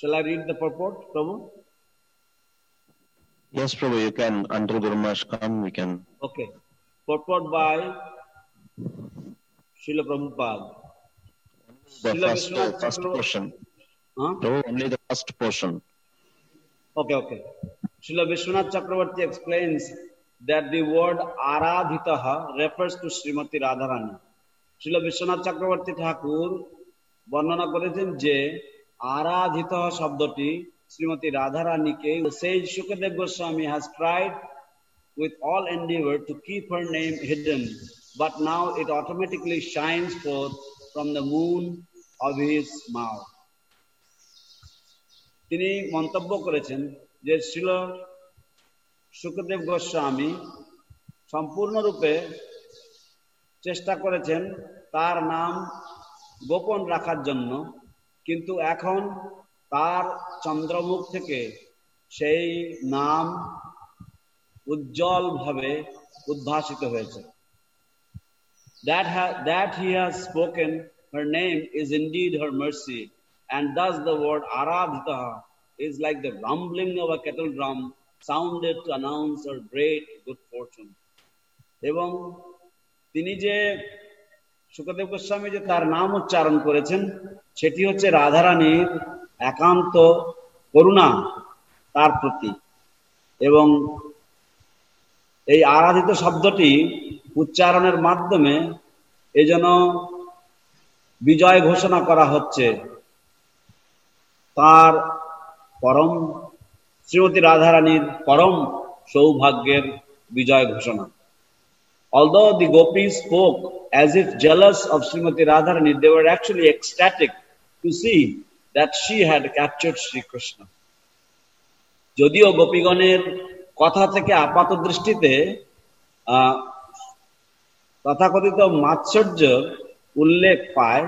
Shall I read the purport, Prabhu? Yes, Prabhu, you can. Until Guru Maharaj come, we can. Okay. Purport by Srila Prabhupada. The Srila first Vishwanath Chakravarti. portion. Huh? Prabhu, only the first portion. Okay. Srila Vishwanath Chakravarti explains that the word Aradhitaha refers to Srimati Radharani. Srila Vishwanath Chakravarti ঠাকুর বর্ণনা করেছেন যে আরাধিতহ শব্দটি শ্রীমতী রাধারানীকে sage Shukadev Goswami has tried with all endeavor to keep her name hidden, but now it automatically shines forth from the moon of his mouth. তিনি মন্তব্য করেছেন যে শ্রীল সুখদেব গোস্বামী সম্পূর্ণরূপে চেষ্টা করেছেন তার নাম গোপন রাখার জন্য, কিন্তু এখন তার চন্দ্রমুখ থেকে সেই নাম উজ্জ্বলভাবে উদ্ভাসিত হয়েছে। That he has spoken her name is indeed her mercy, and thus the word Aradhita is like the rumbling of a kettle drum sounded to announce her great good fortune. এবং তিনি যে সুখদেব গোস্বামী যে তার নাম উচ্চারণ করেছেন সেটি হচ্ছে রাধারানীর একান্ত করুণা তার প্রতি, এবং এই আরাধিত শব্দটি উচ্চারণের মাধ্যমে এই যেন বিজয় ঘোষণা করা হচ্ছে তার পরম শ্রীমতী রাধারানীর পরম সৌভাগ্যের বিজয় ঘোষণা। Although the gopis spoke as if jealous of Srimati Radharani, they were actually ecstatic to see that she had captured Sri Krishna. যদিও গোপীগণের কথা থেকে আপাত দৃষ্টিতে তথাকথিত মাৎসর্য উল্লেখ পায়,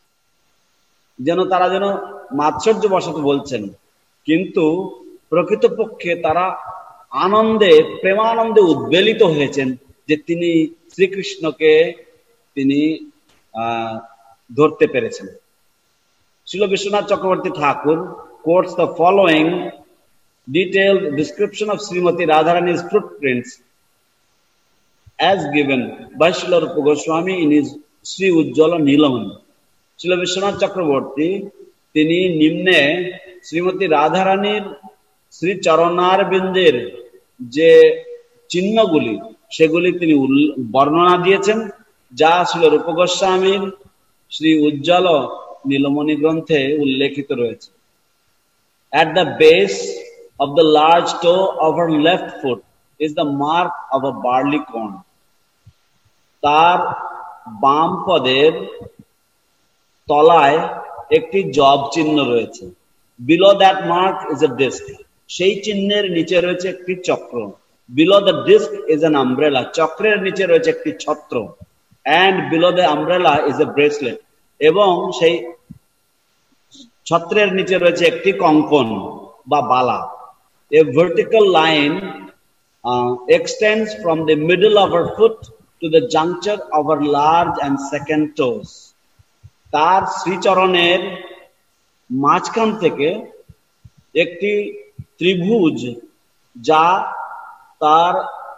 তারা যেন মাৎসর্য বশত বলছেন, কিন্তু প্রকৃতপক্ষে তারা আনন্দে প্রেমানন্দে উদ্বেলিত হয়েছেন যে তিনি শ্রীকৃষ্ণকে তিনি ধরতে পেরেছেন। শ্রীল বিশ্বনাথ চক্রবর্তী ঠাকুর quotes the following detailed description of Srimati Radharani's footprints as given by Srila Rupa Goswami in his Sri Ujjwala Nilamani. Srila Vishwanath Chakraborty তিনি নিম্নে শ্রীমতী রাধারানীর শ্রী চরণারবিন্দের যে চিহ্নগুলি সেগুলি তিনি বর্ণনা দিয়েছেন, যা শ্রীল রূপ গোস্বামীর শ্রী উজ্জ্বল নীলমণি গ্রন্থে উল্লেখিত রয়েছে। At the base of the large toe of her left foot is the mark of a barley corn. তার বাম পদের তলায় একটি জব চিহ্ন রয়েছে। Below that mark is a disc. সেই চিহ্নের নিচে রয়েছে একটি চক্র। Below the disc is an umbrella. চক্রের নিচে রয়েছে একটি ছত্র। And below the umbrella is a bracelet. এবং সেই ছত্রের নিচে রয়েছে একটি কঙ্কন বা বালা। A vertical line extends from the middle of her foot to the juncture of her large and second toes. তার শ্রীচরণের মাঝখান থেকে একটি ত্রিভুজ, যা তার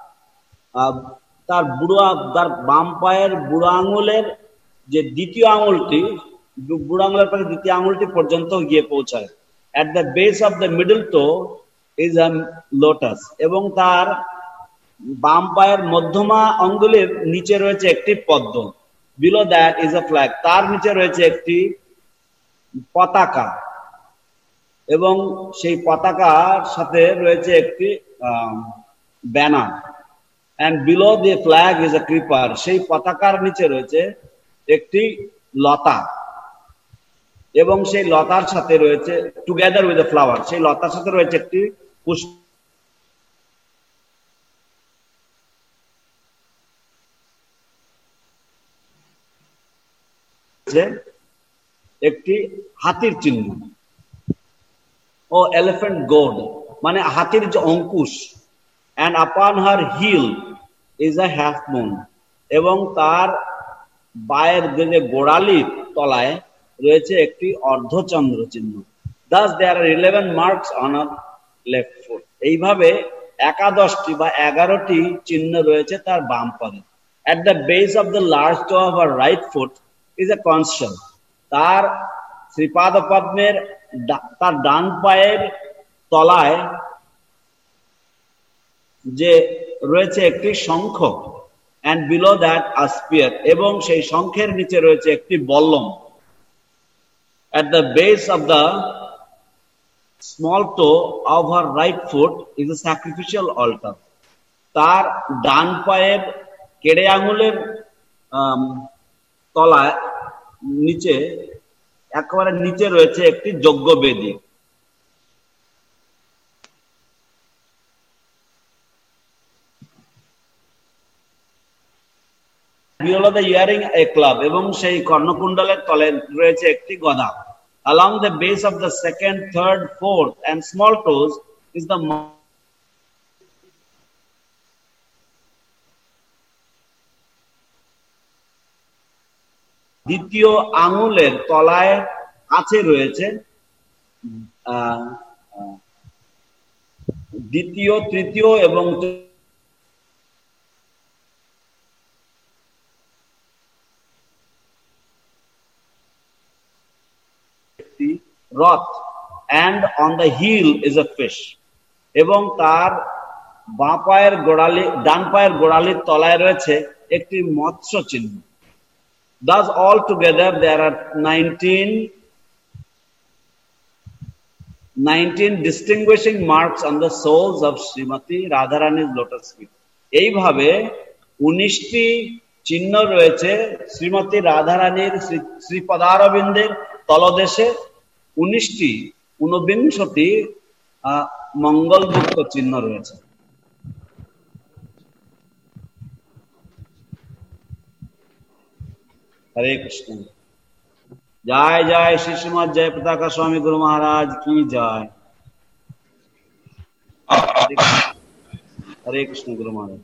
বাম পায়ের বুড়ো আঙুলের যে দ্বিতীয় আঙুলটি, বুড়ো আঙুলের পাশে দ্বিতীয় আঙুলটি পর্যন্ত গিয়ে পৌঁছায়। At the base of the middle toe is a lotus. এবং তার বাম পায়ের মধ্যমা আঙ্গুলের নিচে রয়েছে একটি পদ্ম। Below that is a flag. তার নিচে রয়েছে একটি পতাকা, এবং সেই পতাকার সাথে রয়েছে একটি banner. And below the flag is a creeper. সেই পতাকার নিচে রয়েছে একটি লতা, এবং সেই লতার সাথে রয়েছে together with a flower. সেই লতার সাথে রয়েছে একটি পুষ্প। একটি হাতির চিহ্ন ও এলিফ্যান্ট গোড, মানে হাতির যে Ankush. And upon her heel is a half moon. এবং তার পায়ের যে গোড়ালির তলায় রয়েছে একটি অর্ধচন্দ্র চিহ্ন। Thus there are 11 marks on our left foot. এইভাবে 11টি বা 11টি চিহ্ন রয়েছে তার বাম পায়ে। At the base of the large toe of our right foot is a conchal. তার শ্রীপাদ পদ্মের তার ডান পায়ের তলায় যে রয়েছে একটি শঙ্খ, and below that a spear, এবং সেই শঙ্খের নিচে রয়েছে একটি বল্লম। At the base of the small toe of her right foot is a sacrificial altar. তার ডান পায়ের কেড়ে আঙুলের তলায় নিচে একেবারে নিচে রয়েছে একটি যজ্ঞবেদী। Below the earring a club, এবং সেই কর্ণকুণ্ডলের তলে রয়েছে একটি গদা। Along the base of the second, third, fourth and small toes is the দ্বিতীয় আঙুলের তলায় কাছে রয়েছে দ্বিতীয়, তৃতীয় এবং রথ, and on the heel is a fish, এবং তার বাঁ পায়ের গোড়ালি ডান পায়ের গোড়ালির তলায় রয়েছে একটি মৎস্য চিহ্ন। Thus all together there are 19 distinguishing marks on the soles of Srimati Radharani's lotus feet. এইভাবে 19টি চিহ্ন রয়েছে শ্রীমতী রাধারানীর শ্রীপদারবিন্দের তলদেশে। 19টি মঙ্গলযুক্ত চিহ্ন রয়েছে। हरे कृष्ण। जय जय श्री श्रीमद जय पताका स्वामी गुरु महाराज की जय। हरे कृष्ण गुरु महाराज।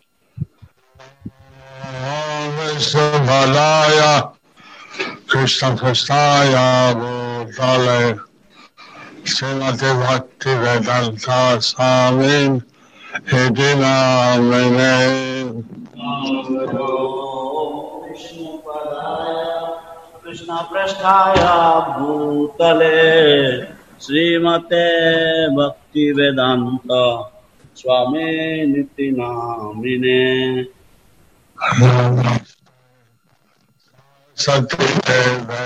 कृष्ण कृष्णाय भूतले श्रीमते भक्ति वेदांता स्वामी इति नामिने। कृष्ण पृष्ठाय भूतले श्रीमते भक्ति वेदांत स्वामी निति नामिने। सत्यदेवे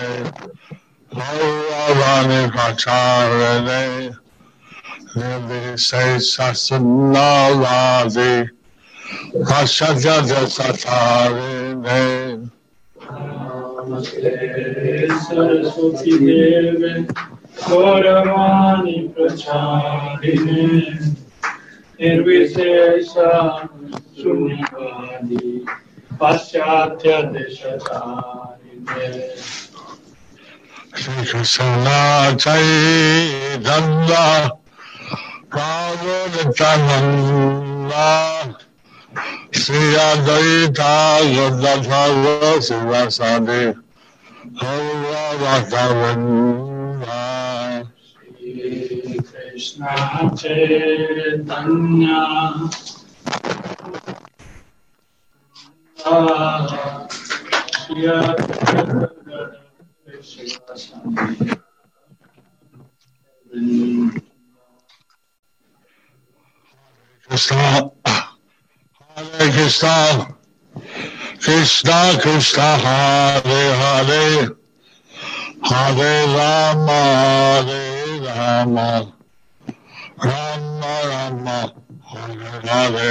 भगवानि प्रचारणे निर्विशेषशून्यवादी पाश्चात्यदेशतारिणे। सरस्वती देवे गौरवाणी प्रचारिणे निर्विशेषशून्यवादी पाश्चात्यदेशतारिणे। Shri Krishna Chaitanya Prabhu Nityananda Shri Advaita Gadadhara Sivasadi Gaura Bhaktavinda. Shri Krishna Chaitanya Shri Advaita Krishna Hare Krishna Krishna Krishna Hare Hare Hare Rama Hare Rama Rama Rama Hare Hare.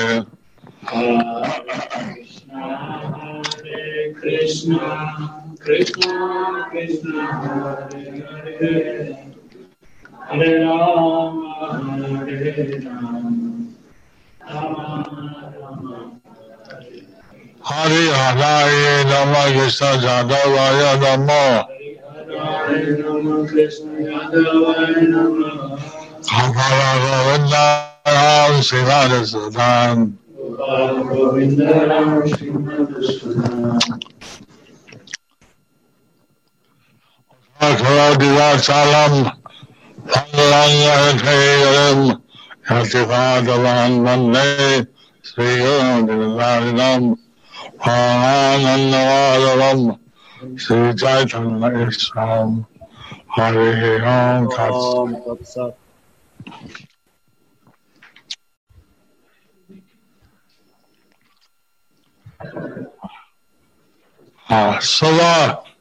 Hare Krishna Krishna Krishna Hare Hare Hare Rama Hare Rama Rama Rama Hari Hare Rama Krishna Jadavaya Namo. Hare Rama Krishna Yadavaya Namo. Hare Govinda Ram Srimad Sudan. Govinda Ram Srimad Sudan. Akara Divachalam Mangalangaram Yatikadavan Vande Sri Guru Anandavadavam Sri Chaitanya Islam Hare Om Tat Om Tat Sat. Sala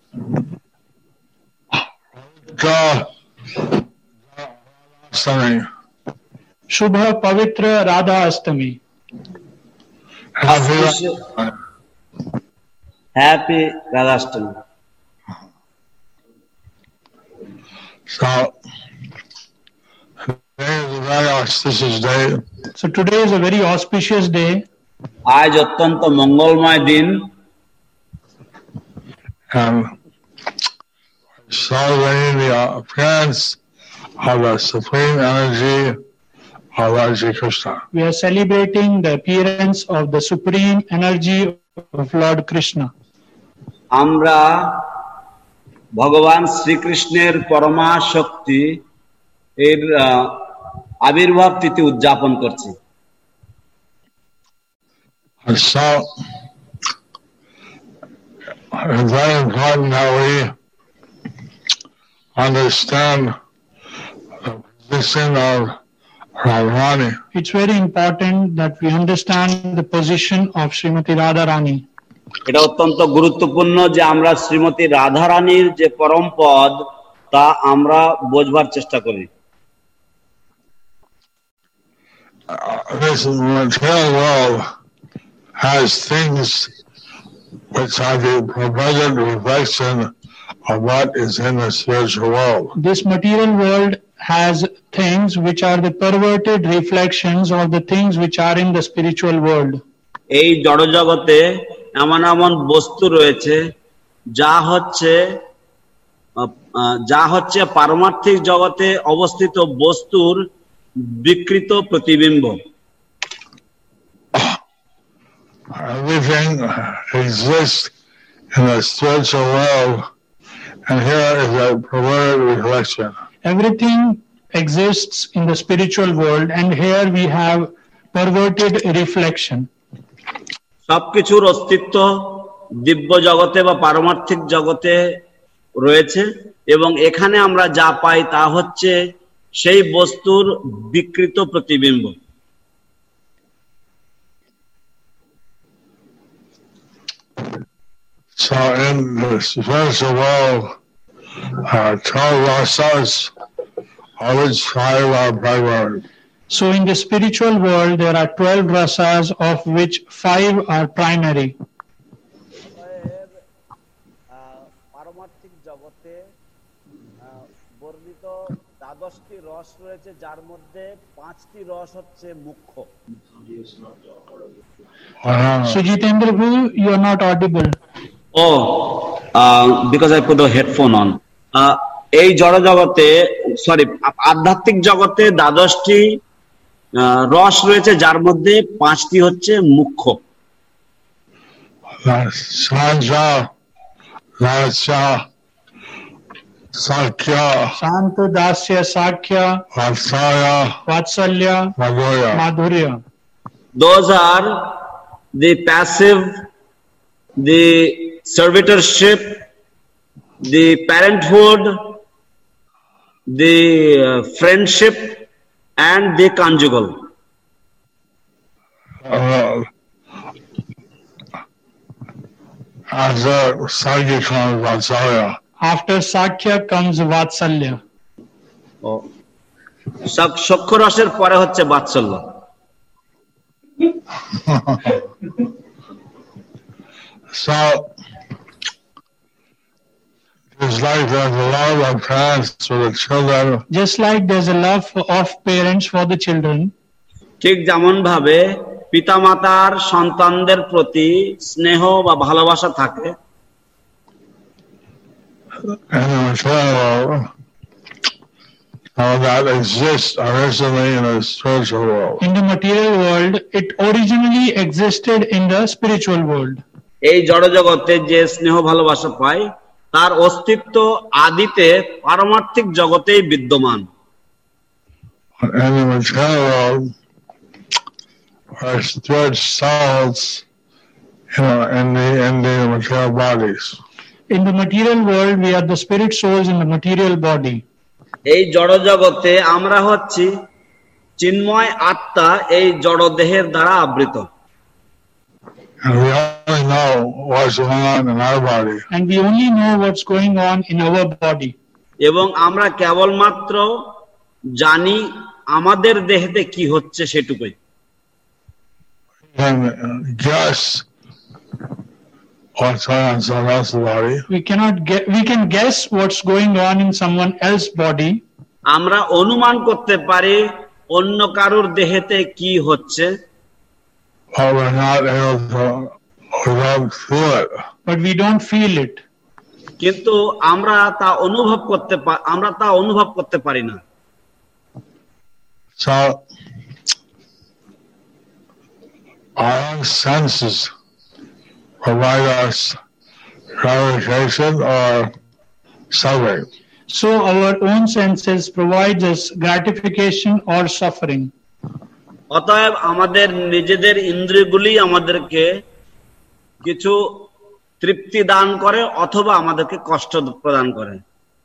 Astami. शुभ पवित्र Radha Ashtami. Happy Radhashtami. So, today is a very auspicious day. So today is a very auspicious day. আজ অত্যন্ত মঙ্গলময় দিন। And celebrating the appearance of the supreme energy of Lord Sri Krishna. We are celebrating the appearance of the supreme energy of Lord Krishna. আমরা ভগবান শ্রীকৃষ্ণের পরমা শক্তি এর আবির্ভাব তিথি উদযাপন করছি। And so, it's very important that we understand the position of Radharani. It's very important that we understand the position of Srimati Radharani. এটা অত্যন্ত গুরুত্বপূর্ণ যে আমরা শ্রীমতী রাধারানীর যে পরম পদ তা আমরা বোঝবার চেষ্টা করি। This material world has things which are the perverted reflection of what is in the spiritual world. This material world has things which are the perverted reflections of the things which are in the spiritual world. এই জড় জগতে এমন এমন বস্তু রয়েছে যা হচ্ছে পারমার্থিক জগতে অবস্থিত বস্তুর বিকৃত প্রতিবিম্ব। Everything exists in the spiritual world, and here is a perverted reflection. Everything exists in the spiritual world, and here we have perverted reflection. সবকিছুর অস্তিত্ব দিব্য জগতে বা পারমার্থিক জগতে রয়েছে এবং এখানে আমরা যা পাই তা হচ্ছে সেই বস্তুর বিকৃত প্রতিবিম্ব। So in the spiritual world, 12 rasas, of which 5 are primary. So in the spiritual world, there are 12 rasas, of which 5 are primary. পারমার্থিক জগতে বর্ণিত 12টি রস রয়েছে যার মধ্যে 5টি রস হচ্ছে মুখ্য। So Jitendra Bhu, you are not audible. Because I put the headphone on. এই জড় জগতে আধ্যাত্মিক জগতে 12টি রস রয়েছে যার মধ্যে 5টি হচ্ছে মুখ্য। Sanja, Rasya, Sakya, Shanta, Dasya, Sakya, Vatsalya, Madhurya. Those are the passive, the servitorship, the parenthood, the friendship, and the conjugal. After Sakya comes Vatsalya. After Sakya comes Vatsalya. সখ্য রসের পরে হচ্ছে বাৎসল্য। So, just like there's a love of parents for the children, Just like there's a love of parents for the children, ঠিক যেমন ভাবে পিতামাতার সন্তানদের প্রতি স্নেহ বা ভালোবাসা থাকে, and the material world, that exists originally in the spiritual world. in the material world, it originally existed in the spiritual world. এই জড় জগতে যে স্নেহ ভালোবাসা পায় তার অস্তিত্ব আদিতে পারমার্থিক জগতেই বিদ্যমান। in the material world, our spirit souls, in the material bodies. In the material world, we are the spirit souls in the material body. এই জড় জগতে আমরা হচ্ছি চিন্ময় আত্মা এই জড় দেহের দ্বারা আবৃত। And we only know what's going on in our body. And we only know what's going on in our body. এবং আমরা কেবলমাত্র জানি আমাদের দেহেতে কি হচ্ছে সেটুকুই। And guess what's going on in someone else's body. We can guess what's going on in someone else's body. আমরা অনুমান করতে পারি অন্য কারুর দেহেতে কি হচ্ছে, But we're not able to, we don't feel it. But we don't feel it. কিন্তু আমরা তা অনুভব করতে পারি না। So our own senses provide us gratification or suffering. So our own senses provides us gratification or suffering. অতএব আমাদের নিজেদের ইন্দ্রিয়গুলি আমাদেরকে কিছু তৃপ্তি দান করে অথবা আমাদেরকে কষ্ট প্রদান করে।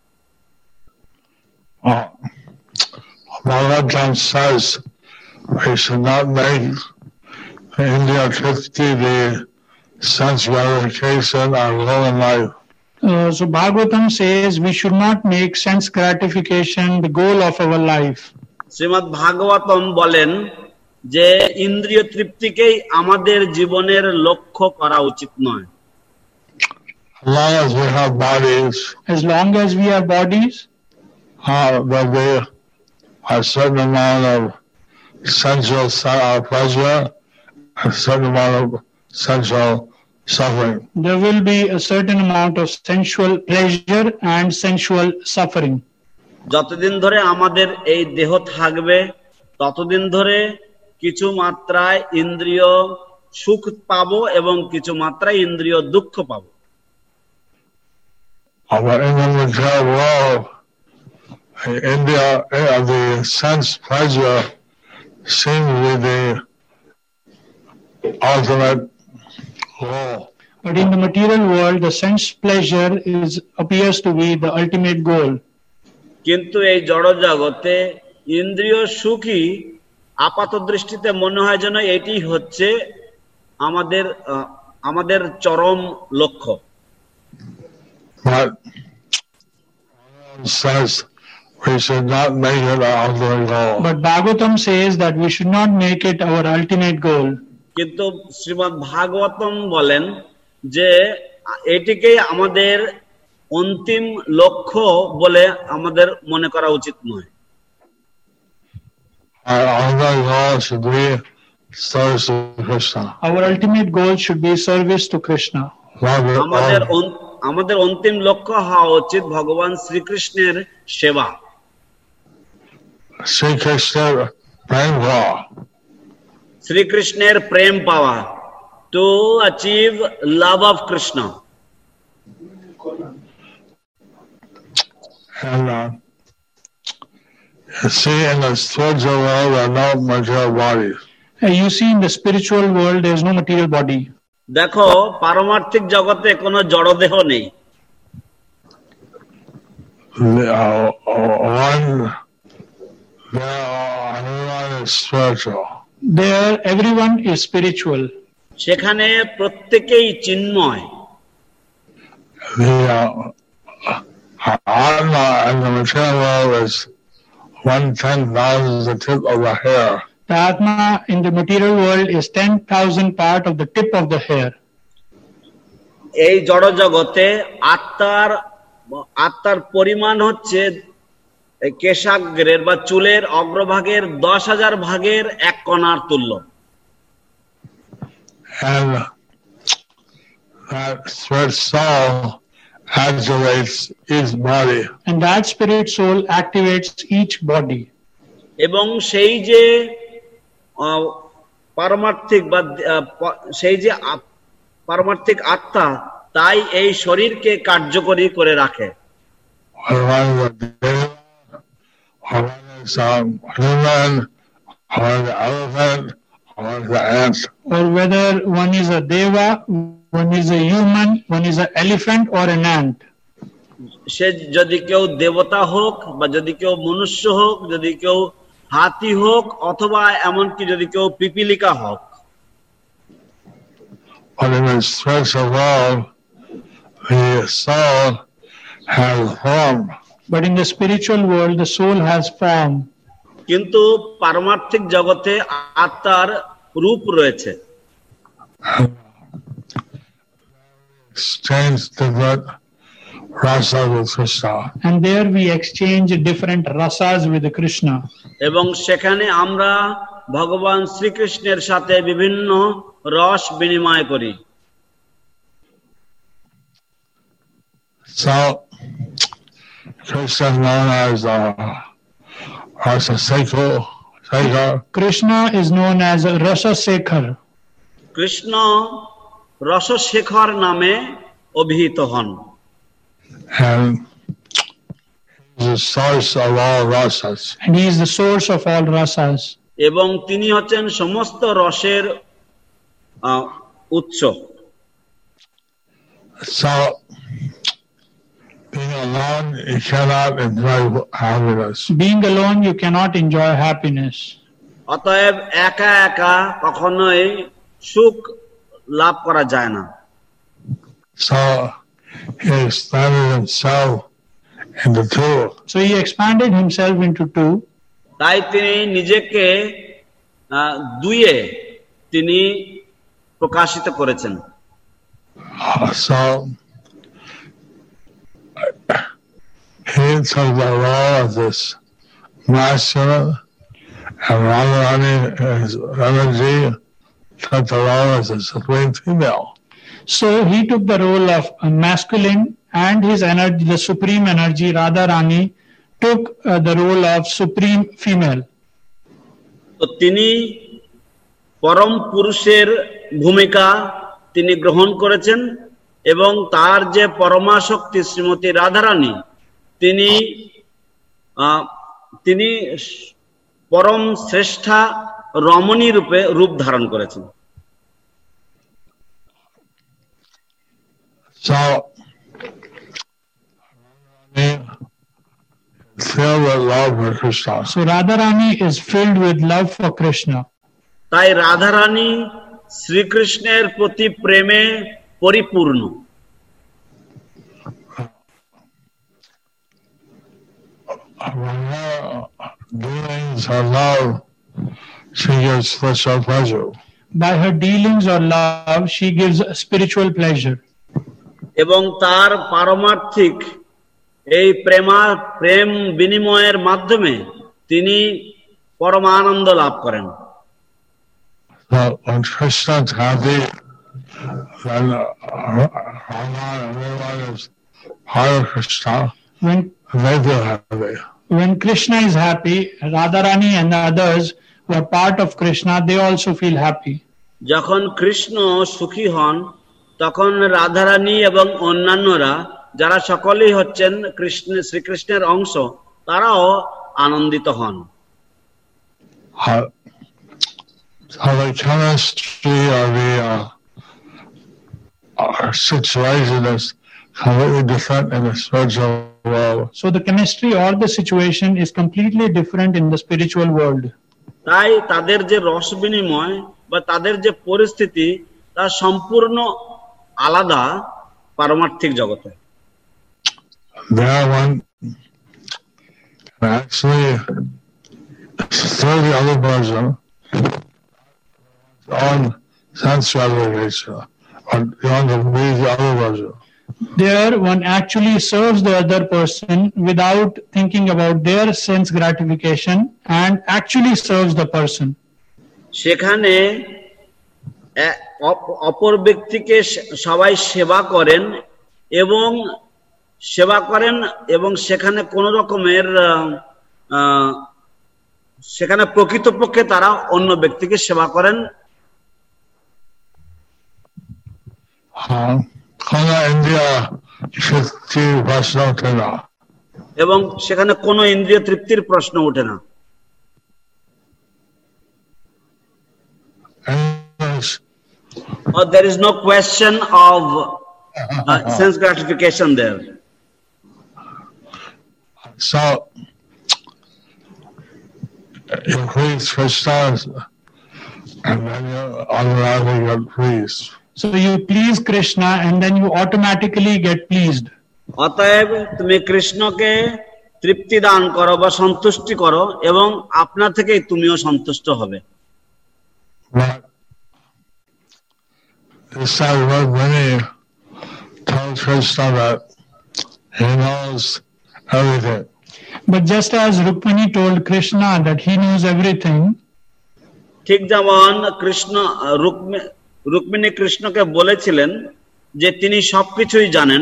Bhagavatam says we should not make India Tripti the sense gratification our goal in life. So Bhagavatam says we should not make sense gratification the goal of our life. Shrimad Bhagavatam বলেন যে ইন্দ্রিয় তৃপ্তিকেই আমাদের জীবনের লক্ষ্য করা উচিত নয়। As long as we have bodies, As long as we have bodies, there'll be a certain amount of sensual pleasure, a certain amount of sensual suffering. there will be a certain amount of sensual pleasure and sensual suffering. যতদিন ধরে আমাদের এই দেহ থাকবে ততদিন ধরে কিছু মাত্রায় ইন্দ্রিয় সুখ পাবো এবং কিছু মাত্রায় ইন্দ্রিয় দুঃখ পাবো। But in the material world, India, the sense pleasure seems to be the ultimate goal. But in the material world, the sense pleasure appears to be the ultimate goal. কিন্তু এই জড় জগতে ইন্দ্রিয় সুখী আপাত দৃষ্টিতে মনে হয় যেন এটি হচ্ছে আমাদের চরম লক্ষ্য। But says we should not make it our ultimate goal. But Bhagavatam says that we should not make it our ultimate goal. কিন্তু শ্রীমদ্ ভাগবতম বলেন যে এটিকেই আমাদের অন্তিম লক্ষ্য বলে আমাদের মনে করা উচিত নয়। Our ultimate goal should be service to Krishna. Our ultimate goal should be service to Krishna. আমাদের অন্তিম লক্ষ্য হওয়া উচিত ভগবান শ্রীকৃষ্ণের সেবা। শ্রীকৃষ্ণের প্রেম পাওয়া, to achieve love of Krishna. And you see in the spiritual world there are no material bodies. You see in the spiritual world there is no material body. দেখো পারমার্থিক জগতে কোনো জড়দেহ নেই। Everyone is spiritual. There everyone is spiritual. সেখানে প্রত্যেকেই চিন্ময়। The Atma in the material world is 1/10,000th the tip of the hair. The Atma in the material world is 10,000 part of the tip of the hair. এই জড় জগতে আত্মার পরিমাণ হচ্ছে কেশাগ্রের বা চুলের অগ্রভাগের 10,000 ভাগের এক কণার তুল্য। And that spirit soul activates each body. And that spirit soul activates each body. এবং সেই যে পারমার্থিক বা সেই যে পারমার্থিক আত্মা তাই এই শরীরকে কার্যকরী করে রাখে। some human or the elephant or the ant. or whether one is a deva, one is a human, one is an elephant or an ant. সে যদি কেউ দেবতা হোক বা যদি কেউ মনুষ্য হোক, যদি কেউ হাতি হোক, অথবা এমনকি যদি কেউ পিপিলিকা হোক। But in the spiritual world, the soul has form. But in the spiritual world, the soul has form. কিন্তু পারমার্থিক জগতে আত্মার রূপ রয়েছে। Exchange different rasa with Krishna. And there we exchange different rasas with Krishna. এবং সেখানে আমরা ভগবান শ্রীকৃষ্ণের সাথে বিভিন্ন রস বিনিময় করি। So, Krishna is known as Rasa Sekhar. Krishna is known as Rasa Sekhar. Krishna রসশেখর নামে অভিহিত হন। And he's the source of all rasas. And he is the source of all rasas. এবং তিনি হচ্ছেন সমস্ত রসের উৎস। So, being alone, you cannot enjoy happiness. Being alone, you cannot enjoy happiness. অতএব একা একা কখনোই সুখ লাভ করা যায় না। So, he expanded himself into two. So he expanded himself into two. তাই তিনি নিজেকে দুইয়ে তিনি প্রকাশিত করেছেন। So, he took the role of this masculine, and Radharani, his energy, took the role as the supreme female. So he took the role of a masculine, and his energy, the supreme energy, Radharani, took the role of supreme female. তো তিনি পরম পুরুষের ভূমিকা তিনি গ্রহণ করেছেন এবং তার যে পরমাশক্তি শ্রীমতী রাধারানী তিনি পরম শ্রেষ্ঠা রমণী রূপে রূপ ধারণ করেছেন। So, filled with love for Krishna. So Radharani is filled with love for Krishna. তাই রাধারানী শ্রীকৃষ্ণের প্রতি প্রেমে পরিপূর্ণ। Dealings or love, she gives spiritual pleasure. By her dealings or love, she gives spiritual pleasure. এবং তার পারমার্থিক এই প্রেম বিনিময়ের মাধ্যমে তিনি পরম আনন্দ লাভ করেন। So when Krishna is happy, then Rama and everyone is part of Krishna. They feel happy. When Krishna is happy, Radharani and the others who are part of Krishna, they also feel happy. যখন কৃষ্ণ সুখী হন তখন রাধারানী এবং অন্যান্যরা যারা সকলেই হচ্ছেন শ্রীকৃষ্ণের অংশ তারাও আনন্দিত হন। So the chemistry or the situation is completely different in the spiritual world. So the chemistry or the situation is completely different in the spiritual world. তাই তাদের যে রস বিনিময় বা তাদের যে পরিস্থিতি তা সম্পূর্ণ আলাদা পারমার্থিক জগতে। There one actually through the other person on sense gratification, or you want to please the other person. There one actually serves the other person without thinking about their sense gratification and actually serves the person. সেখানে অপর ব্যক্তিকে সবাই সেবা করেন এবং সেখানে কোন রকমের সেখানে প্রকৃতপক্ষে তারা অন্য ব্যক্তিকে সেবা করেন। এবং সেখানে কোনো ইন্দ্রিয় তৃপ্তির প্রশ্ন ওঠে না। or there is no question of sense gratification there. So, you please Krishna, and then you automatically get pleased. So you please Krishna and then you automatically get pleased. অতএব তুমি কৃষ্ণকে তৃপ্তি দান করো বা সন্তুষ্টি করো এবং আপনা থেকেই তুমিও সন্তুষ্ট হবে। But this time Rukmini told Krishna that he knows everything. But just as Rukmini told Krishna that he knows everything, ঠিক যেমন রুক্মিণী কৃষ্ণকে বলেছিলেন যে তিনি সবকিছুই জানেন,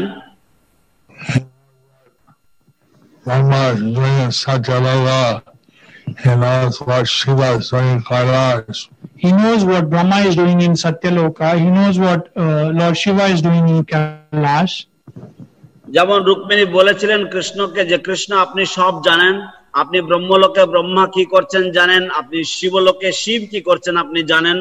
Brahma is doing in Satyaloka. He knows what Shiva is doing in Kailash. he knows what Brahma is doing in Satyaloka, he knows what Lord Shiva is doing in Kailash. যেমন রুক্মিণী বলেছিলেন কৃষ্ণকে যে কৃষ্ণ আপনি সব জানেন, আপনি ব্রহ্মলোকে ব্রহ্মা কি করছেন জানেন, আপনি শিবলোকে শিব কি করছেন আপনি জানেন,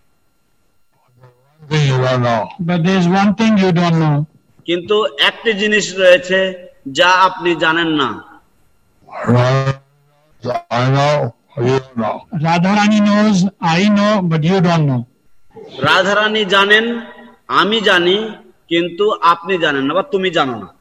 You don't know. But there is one thing you don't know. কিন্তু একটি জিনিস রয়েছে যা আপনি জানেন না। I know, you don't know. Radharani knows, I know, but you don't know. Radharani জানেন, আমি জানি, কিন্তু আপনি জানেন না বা তুমি জানো না।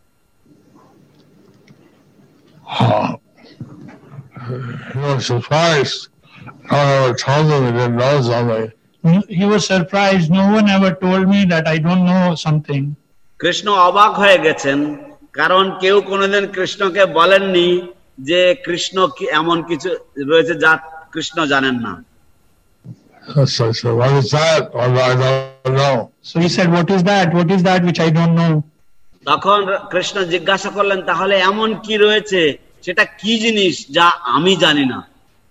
He was surprised. No one ever told him he didn't know something. He was surprised. No one ever told me that I don't know something. Krishna অবাক হয়ে গেছেন, কারণ কেউ কোনোদিন কৃষ্ণকে বলেননি যে কৃষ্ণ কি এমন কিছু রয়েছে যা কৃষ্ণ জানেন না। So I said, what is that? Well, I don't know. So he said, what is that? What is that which I don't know? তখন কৃষ্ণ জিজ্ঞাসা করলেন, তাহলে এমন কি রয়েছে, সেটা কি জিনিস যা আমি জানি না?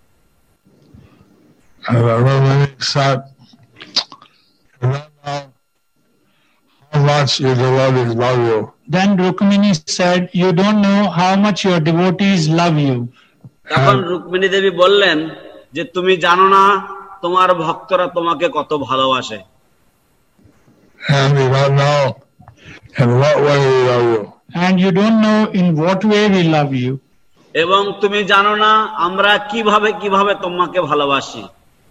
And the Rukmini said, you don't know how much your devotees love you. Then Rukmini said, you don't know how much your devotees love you. তখন রুক্মিণী দেবী বললেন যে তুমি জানো না তোমার ভক্তরা তোমাকে কত ভালোবাসে, And you don't know in what way they love you. And you don't know in what way we love you. এবং তুমি জানো না আমরা কিভাবে তোমাকে ভালোবাসি।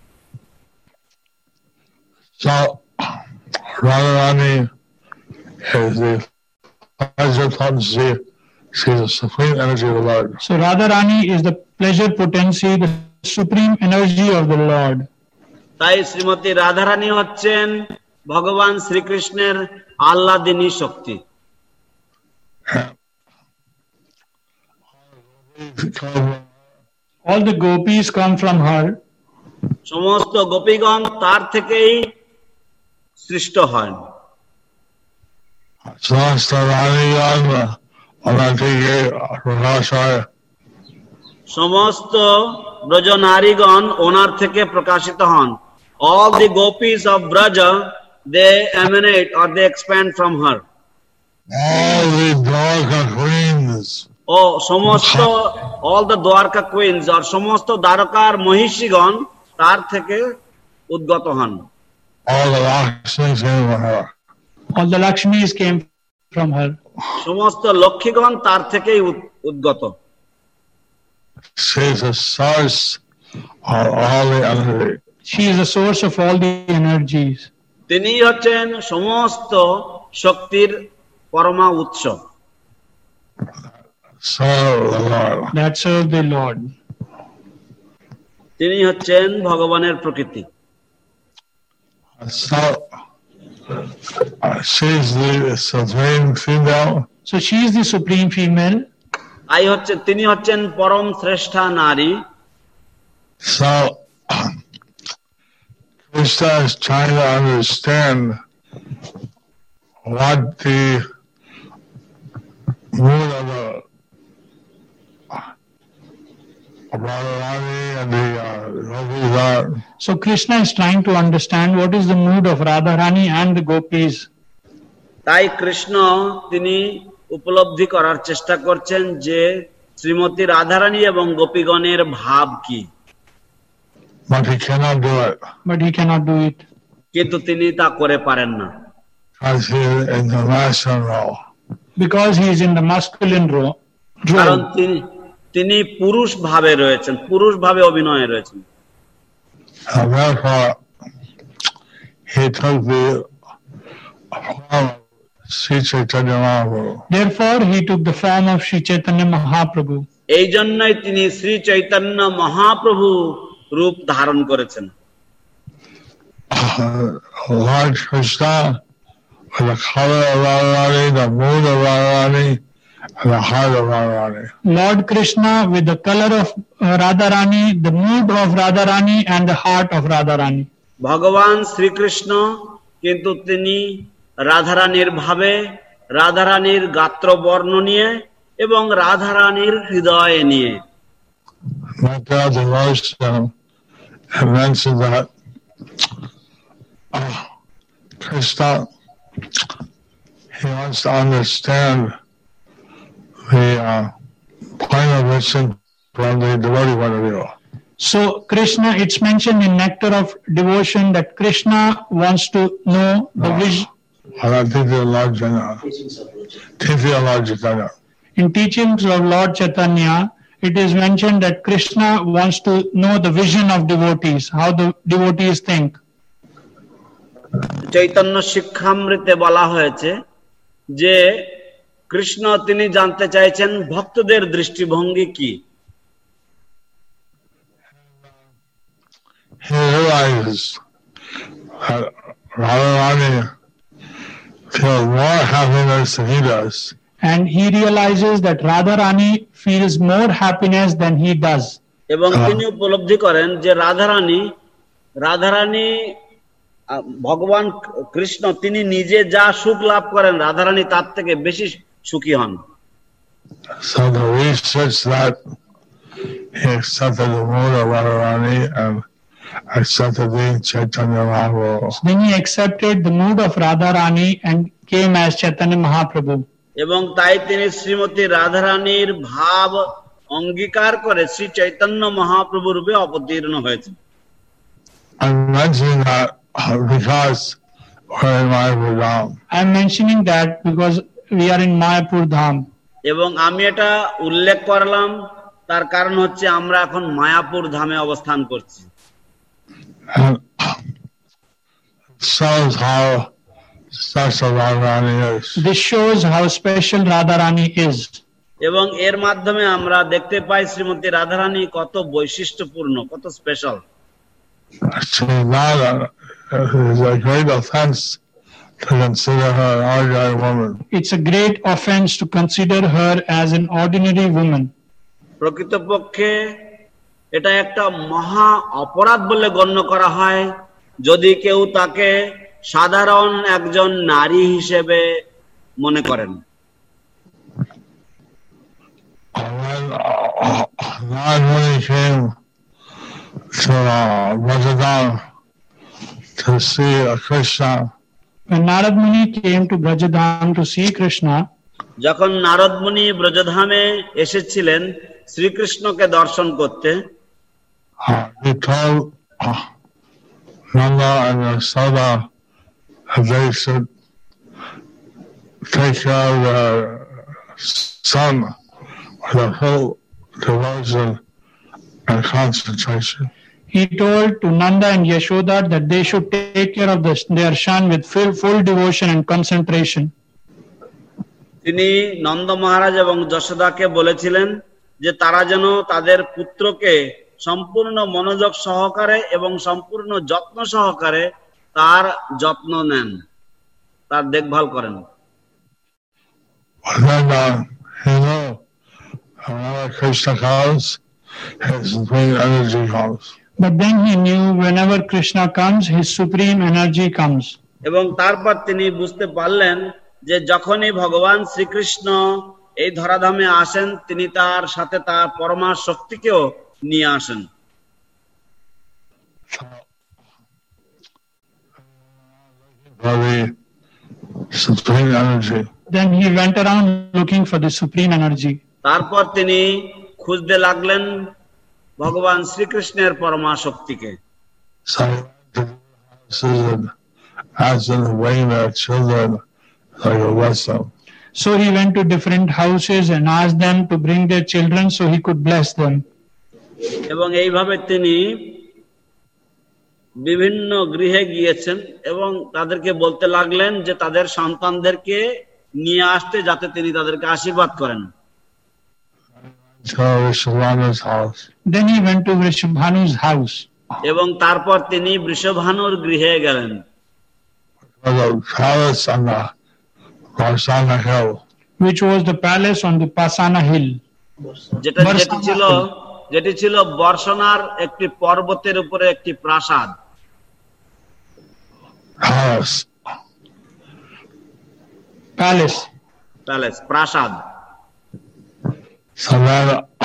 So, Radharani is the pleasure potency. She's the supreme energy of the Lord. So Radharani is the pleasure potency, the supreme energy of the Lord. তাই শ্রীমতী রাধারানী হচ্ছেন ভগবান শ্রীকৃষ্ণের আহ্লাদিনী শক্তি। All the gopis come from her. সমস্ত গোপীগণ তার থেকেই সৃষ্ট হয়। সমস্ত রানীগণ ওনার থেকে প্রকাশ হয়। সমস্ত ব্রজ নারীগণ ওনার থেকে প্রকাশিত হন। All the gopis of Braja, they emanate or they expand from her. All the Dwarka queens, ও সমস্ত all the Dwarka queens or সমস্ত দ্বারকার মহিষীগণ তার থেকে উদ্গত হন। all the Lakshmis came from her. All the Lakshmis came from her. সমস্ত লক্ষ্মীগণ তার থেকেই উদ্গত। She is the source of all the energy. She is the source of all the energies. তিনি হচ্ছেন সমস্ত শক্তির পরমা উৎস। So the Lord. That serve the Lord. তিনি হচ্ছেন ভগবানের প্রকৃতি। So she's the supreme female. So she is the supreme female. তিনি হচ্ছেন পরম শ্রেষ্ঠা নারী। So Krishna is trying to understand what the mood of the Radharani and the gopis are. So Krishna is trying to understand what is the mood of Radharani and the gopis. তাই কৃষ্ণ তিনি উপলব্ধি করার চেষ্টা করছেন যে শ্রীমতী রাধারানী এবং গোপীগণের ভাব কি। But he cannot do it. But he cannot do it. কিন্তু তিনি তা করে পারেন না, because he is in the masculine role. because he is in the masculine কারণ role. তিনি পুরুষ ভাবে রয়েছেন, পুরুষ ভাবে অভিনয়ে রয়েছেন। And therefore, he took the form of Sri Chaitanya Mahaprabhu. Therefore, he took the form of Sri Chaitanya Mahaprabhu. এই জন্যই তিনি শ্রী চৈতন্য মহাপ্রভু রূপ ধারণ করেছেন। Lord Krishna, with the color of Radharani, the mood of Radharani, and the heart of Radharani. Lord Krishna with the color of Radharani, the mood of Radharani, and the heart of Radharani. ভগবান শ্রীকৃষ্ণ কিন্তু তিনি রাধারানীর ভাবে, রাধারানীর গাত্র বর্ণ নিয়ে এবং রাধারানীর হৃদয় নিয়ে। Metta devotion mentioned that Krishna, he wants to understand the point of vision from the devotee point of view. So Krishna, it's mentioned in Nectar of Devotion that Krishna wants to know the vision. In teachings of Lord Chaitanya, it is mentioned that Krishna wants to know the vision of devotees, how the devotees think. Chaitanya শিক্ষামৃতে বলা হয়েছে যে কৃষ্ণ তিনি জানতে চাইছেন ভক্তদের দৃষ্টিভঙ্গি কি। He realizes that Radharani feels more happiness than he does. And he realizes that Radharani feels more happiness than he does. এবং তিনি উপলব্ধি করেন যে রাধারানী ভগবান কৃষ্ণ তিনি নিজে যা সুখ লাভ করেন রাধারানী তার থেকে বেশি সুখী হন। So the research that he accepted the mood of Radharani and accepted being Chaitanya Mahaprabhu. Then he accepted the mood of Radharani and came as Chaitanya Mahaprabhu. এবং তাই তিনি শ্রীমতী রাধারানীর ভাব অঙ্গীকার করে শ্রী চৈতন্য মহাপ্রভু রূপে অবতীর্ণ হয়েছেন। I'm mentioning that because we're in Mayapur Dham. I'm mentioning that because we are in Mayapur Dham. এবং আমি এটা উল্লেখ করলাম তার কারণ হচ্ছে আমরা এখন মায়াপুর ধামে অবস্থান করছি। And shows how special Radharani is. This shows how special Radharani is. এবং এর মাধ্যমে আমরা দেখতে পাই শ্রীমতী রাধারানী কত বৈশিষ্ট্যপূর্ণ, কত special. She's not it is a great offense to consider her an ordinary woman. It's a great offense to consider her as an ordinary woman. প্রকৃতপক্ষে এটা একটা মহা অপরাধ বলে গণ্য করা হয় যদি কেউ তাকে সাধারণ একজন নারী হিসেবে মনে করেন। When Radharani came to Brajadam to see Krishna, When Narad Muni came to Brajadam to see Krishna, যখন নারদ মুনি ব্রজধামে এসেছিলেন শ্রীকৃষ্ণকে দর্শন করতে, he told Nanda and Yashoda that they should take care of their son with a full devotion and concentration. he told to Nanda and Yashoda that they should take care of their son with full devotion and concentration. তিনি নন্দ মহারাজ এবং যশোদাকে বলেছিলেন যে তারা যেন তাদের পুত্রকে সম্পূর্ণ মনোযোগ সহকারে এবং সম্পূর্ণ যত্ন সহকারে তার যত্ন নেন, তার দেখভাল করেন। But then he knew whenever Krishna comes, his supreme energy comes. এবং তারপর তিনি বুঝতে পারলেন যে যখনই ভগবান শ্রীকৃষ্ণ এই ধরাধামে আসেন তিনি তার সাথে তার পরমা শক্তিকেও নিয়ে আসেন। Then he went around looking for the supreme energy. তারপর তিনি খুঁজতে লাগলেন ভগবান শ্রীকৃষ্ণের পরমা শক্তিকে। asked them to bring their children so he could bless them. So he went to different houses and asked them to bring their children so he could bless them. এবং এইভাবে তিনি বিভিন্ন গৃহে গিয়েছেন এবং তাদেরকে বলতে লাগলেন যে তাদের সন্তানদেরকে নিয়ে আসতে, যাতে তিনি তাদেরকে আশীর্বাদ করেন। So Vishwana's house. Then he went to Vrishabhanu's house. এবং তারপর তিনি বৃষভানুর গৃহে গেলেন। For the palace on the Varsana hill. Which was the palace on the Pasana hill. যেটি ছিল বর্ষণার একটি পর্বতের উপরে একটি প্রাসাদ। Palace. প্রাসাদ। So then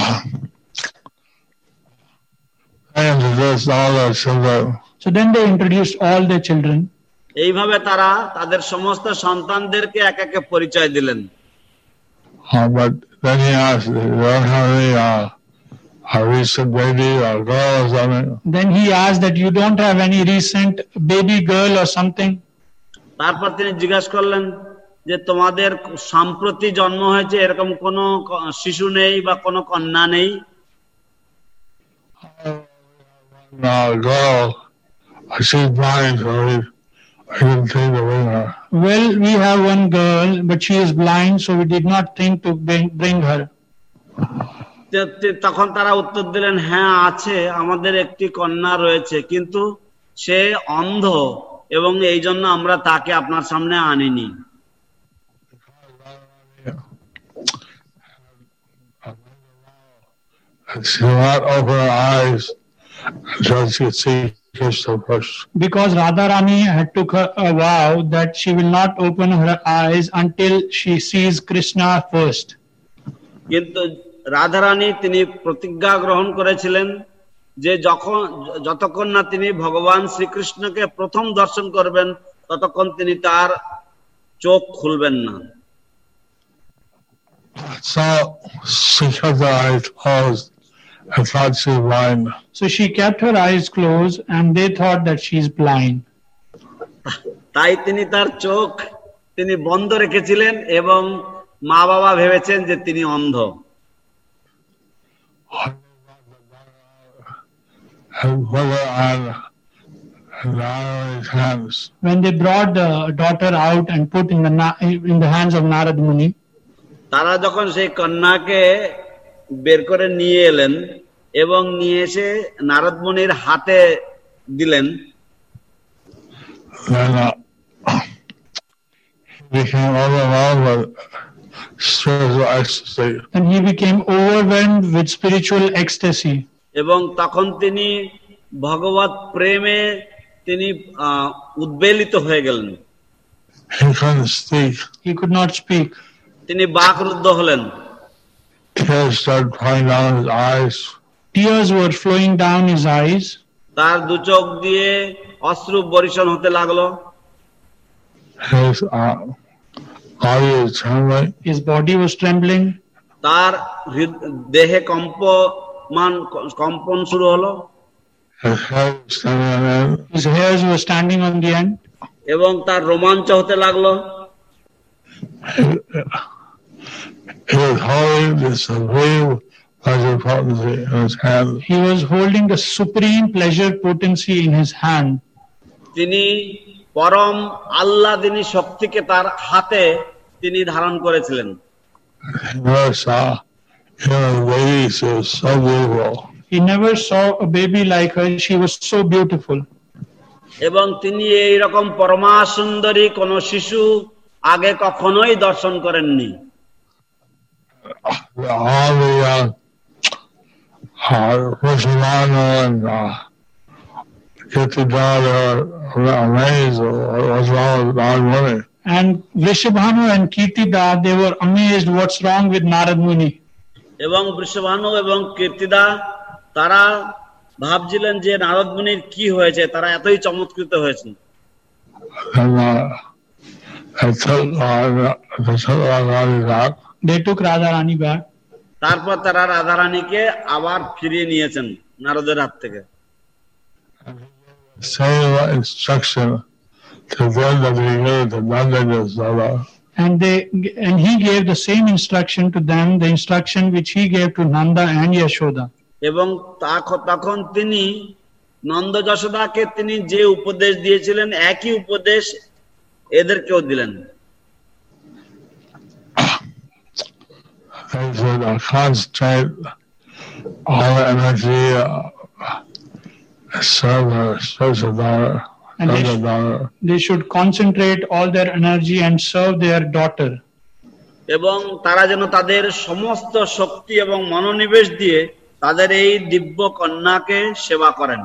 they introduced all their children. So then they introduced all their children. এইভাবে তারা তাদের সমস্ত সন্তানদেরকে এক একে পরিচয় দিলেন। But then he asked, "You don't have any recent baby or girl or something?" Then he asked that you don't have any recent baby girl or something. তারপর তিনি জিজ্ঞাসা করলেন যে তোমাদের সম্প্রতি জন্ম হয়েছে এরকম কোন শিশু নেই বা কোন কন্যা নেই? No, girl, she's blind, so I didn't think to bring her. Well, we have one girl, but she is blind, so we did not think to bring her. তখন তারা উত্তর দিলেন, হ্যাঁ আছে, আমাদের একটি কন্যা রয়েছে, কিন্তু সে অন্ধ এবং এই জন্য আমরা তাকে আপনার সামনে আনিনি। She will not open her eyes until she could see Krishna first. Because Radharani had took a vow that she will not open her eyes until she sees Krishna first. কিন্তু রাধারানী তিনি প্রতিজ্ঞা গ্রহণ করেছিলেন যে যতক্ষণ না তিনি ভগবান শ্রীকৃষ্ণকে প্রথম দর্শন করবেন ততক্ষণ তিনি তার চোখ খুলবেন না। So she kept her eyes closed and thought she was blind. So she kept her eyes closed and they thought that she is blind. তাই তিনি তার চোখ তিনি বন্ধ রেখেছিলেন এবং মা বাবা ভেবেছেন যে তিনি অন্ধ। When they brought the daughter out and put in the hands of Narad Muni, তারা যখন সেই কন্যাকে বের করে নিয়ে এলেন এবং নিয়ে এসে নারদ মুনির হাতে দিলেন, and he became overwhelmed with spiritual ecstasy. এবং তখন তিনি ভগবত প্রেমে তিনি উদ্বেলিত হয়ে গেলেন। He could not speak. তিনি বাকরুদ্ধ হলেন। Tears were flowing down his eyes. তার দু চোখ দিয়ে অশ্রু বর্ষণ হতে লাগলো। His body was trembling. তার দেহে কম্পন শুরু হলো। His hairs were standing on the end. এবং তার রোমাঞ্চ হতে লাগলো। He was holding the supreme pleasure potency in his hand. He was holding the supreme pleasure potency in his hand. তিনি পরম আল্লাদিনী শক্তিকে তার হাতে তিনি ধারণ করেছিলেন। He never saw a baby like her. She was so beautiful. এবং তিনি এইরকম পরমা সুন্দরী কোন শিশু আগে কখনোই দর্শন করেননি। All the Vrishabhanu and Kirtida were amazed what's wrong with Narad Muni. And Vrishabhanu and Kirtida, they were amazed what's wrong with Narad Muni. এবং বৃষভানু এবং কীর্তিদা তারা ভাবছিলেন যে নারদ মুনির কি হয়েছে, তারা এতই চমৎকৃত হয়েছেন। They took Radharani back. তারপর তারা রাধারানীকে আবার ফিরিয়ে নিয়েছেন নারদের হাত থেকে। Same instruction to them that he gave to Nanda Yashoda. And he gave the same instruction to them, the instruction which he gave to Nanda and Yashoda. এবং তখন তিনি নন্দ যশোদাকে তিনি যে উপদেশ দিয়েছিলেন একই উপদেশ এদেরকেও দিলেন। They should concentrate all the energy, serve their spiritual daughter, And they should concentrate all their energy and serve their daughter. এবং তারা যেন তাদের সমস্ত শক্তি এবং মনোনিবেশ দিয়ে তাদের এই দিব্য কন্যাকে সেবা করেন।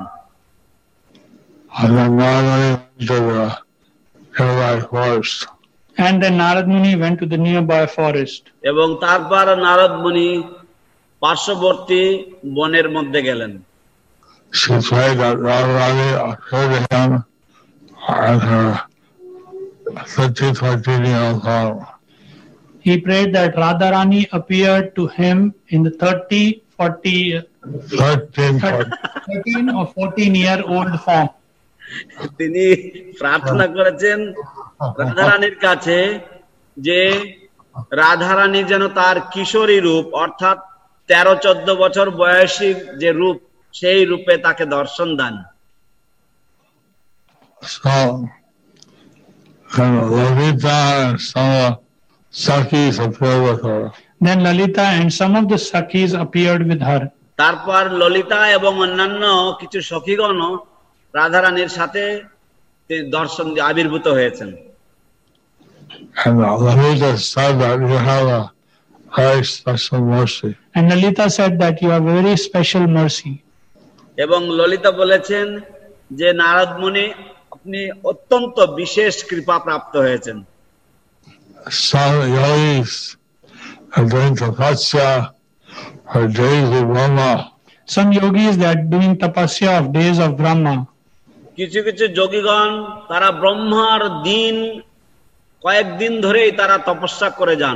And then Narad Muni went to the nearby forest. এবং তারপর নারদ মুনি পার্শ্ববর্তী বনের মধ্যে গেলেন। She prayed that Radharani appeared to him at her 13-14-year-old home. He prayed that Radharani appeared to him in the 13 or 14-year-old form. তিনি প্রার্থনা করেছেন রাধারানীর কাছে যে রাধারানী যেন তার কিশোরী রূপ অর্থাৎ 13-14 বছর বয়সী যে রূপ সেই রূপে তাকে দর্শন দেন। So, Lalita and some Sakhis appeared with her. Then Lalita and some of the Sakhis appeared with her. তারপর ললিতা এবং অন্যান্য কিছু সখীগণও রাধারানীর সাথে দর্শন আবির্ভূত হয়েছেন। And Lalita said that you have a very special mercy. And Lalita said that you have very special mercy. এবং ললিতা বলেছেন যে নারদ মুনি আপনি অত্যন্ত বিশেষ কৃপা প্রাপ্ত হয়েছেন। Some yogis are doing tapasya for days of Brahma. Some yogis that are doing tapasya of days of Brahma. কিছু কিছু যোগীগণ তারা ব্রহ্মার দিন কয়েকদিন ধরেই তারা তপস্যা করে যান।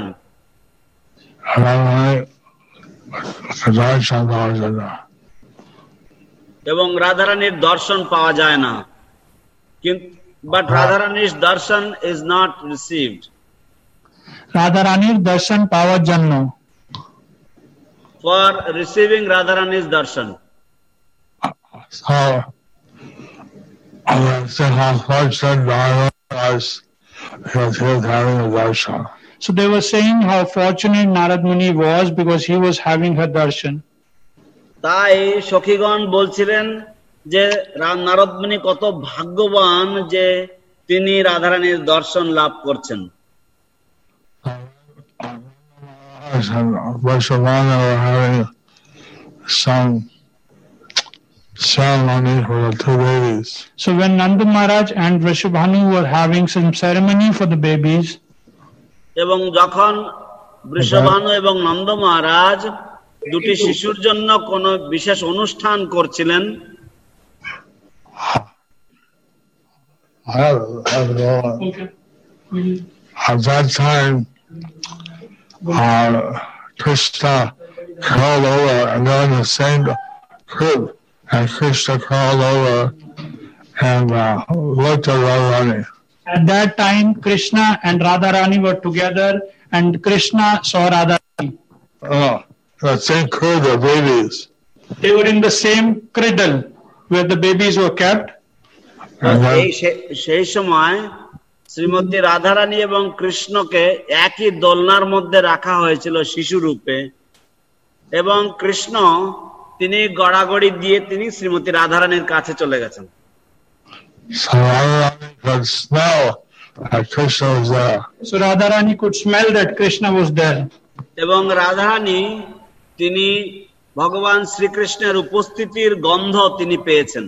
এবং রাধারানীর দর্শন পাওয়া যায় না, but Radharani's darshan is not received. Radharani's darshan পাওয়ার জন্য, for receiving Radharani's darshan. So they were saying how fortunate Narad Muni was because he was having her darshan. তাই সখীগণ বলছিলেন যে নারদ মুনি কত ভাগ্যবান যে তিনি রাধারানীর দর্শন লাভ করছেন। So when Nanda Maharaj and Vrishabhanu were having some ceremony for the babies, এবং যখন বৃষভানু এবং নন্দ মহারাজ দুটি শিশুর জন্য কোন বিশেষ অনুষ্ঠান করছিলেন, at that time, Krishna crawled over, and they're in the same crib, and Krishna crawled over and looked at Radharani. At that time, Krishna and Radharani were together, and Krishna saw Radharani. The same crib, the babies. They were in the same cradle where the babies were kept. সেই সময় শ্রীমতী রাধারানী এবং কৃষ্ণকে একই দোলনার মধ্যে রাখা হয়েছিল শিশু রূপে, এবং কৃষ্ণ তিনি গড়াগড়ি দিয়ে তিনি শ্রীমতী রাধারানীর কাছে চলে গেছেন। So Radharani could smell that Krishna was there. এবং রাধারানী তিনি ভগবান শ্রীকৃষ্ণের উপস্থিতির গন্ধ তিনি পেয়েছেন।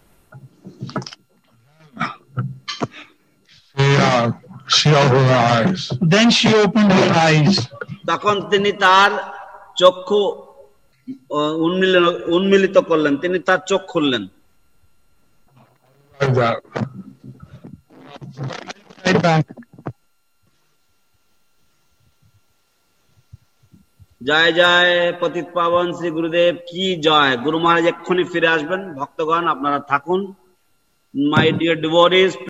Then she opened her eyes. তখন তিনি তার চক্ষু উন্মিলিত করলেন, তিনি তার চোখ খুললেন। Right back. জয় জয় পতিত পাবন শ্রী গুরুদেব কি জয়। গুরু মহারাজ এক্ষুনি ফিরে আসবেন, ভক্তগণ আপনারা থাকুন। My dear devotees.